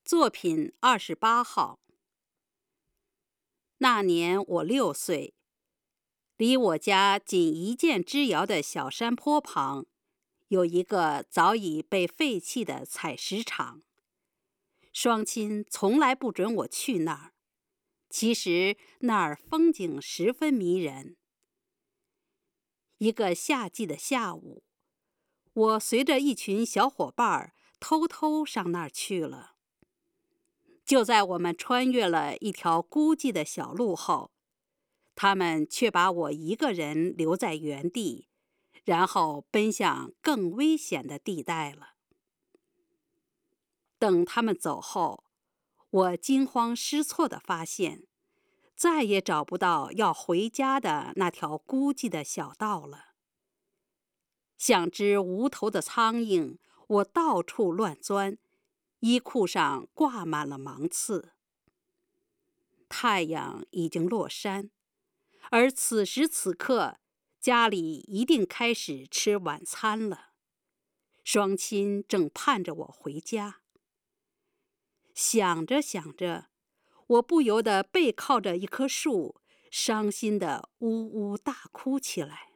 作品28号。那年我6岁，离我家仅1箭之遥的小山坡旁，有一个早已被废弃的采石场。双亲从来不准我去那儿，其实那儿风景十分迷人。一个夏季的下午，我随着一群小伙伴偷偷上那儿去了。就在我们穿越了一条孤寂的小路后，他们却把我一个人留在原地，然后奔向更危险的地带了。等他们走后，我惊慌失措地发现，再也找不到要回家的那条孤寂的小道了。像只无头的苍蝇，我到处乱钻，衣裤上挂满了芒刺。太阳已经落山，而此时此刻，家里一定开始吃晚餐了。双亲正盼着我回家。想着想着，我不由得背靠着一棵树，伤心地呜呜大哭起来。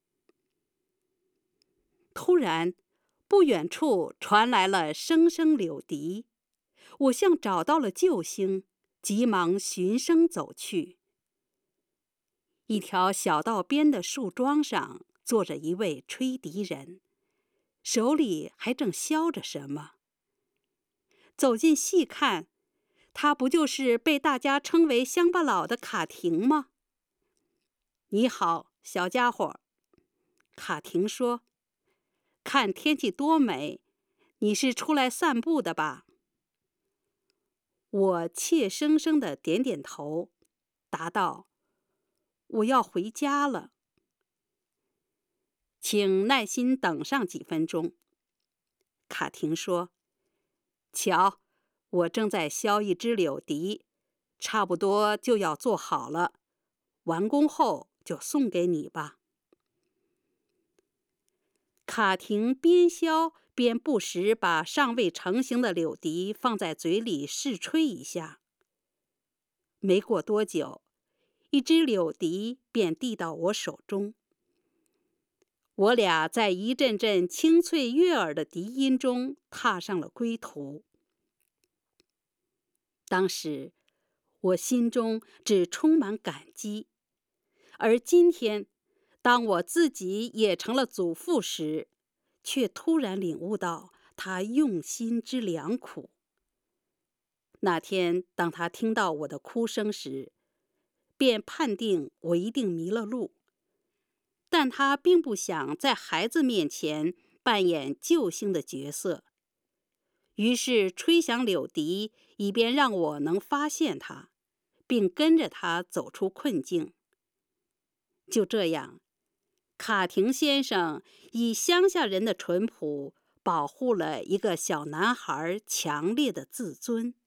突然，不远处传来了声声柳笛，我像找到了救星，急忙循声走去。一条小道边的树桩上坐着一位吹笛人，手里还正削着什么。走近细看，他不就是被大家称为乡巴佬的卡廷吗？你好，小家伙，卡廷说，看天气多美，你是出来散步的吧？我怯生生地点点头，答道，我要回家了。请耐心等上几分钟。卡廷说，瞧，我正在削一支柳笛，差不多就要做好了，完工后就送给你吧。卡廷边削边不时把尚未成型的柳笛放在嘴里试吹一下。没过多久，一支柳笛便递到我手中。我俩在一阵阵清脆悦耳的笛音中踏上了归途。当时我心中只充满感激，而今天当我自己也成了祖父时，却突然领悟到他用心之良苦。那天当他听到我的哭声时，便判定我一定迷了路，但他并不想在孩子面前扮演救星的角色，于是吹响柳笛，以便让我能发现他，并跟着他走出困境。就这样，卡廷先生以乡下人的淳朴保护了一个小男孩强烈的自尊。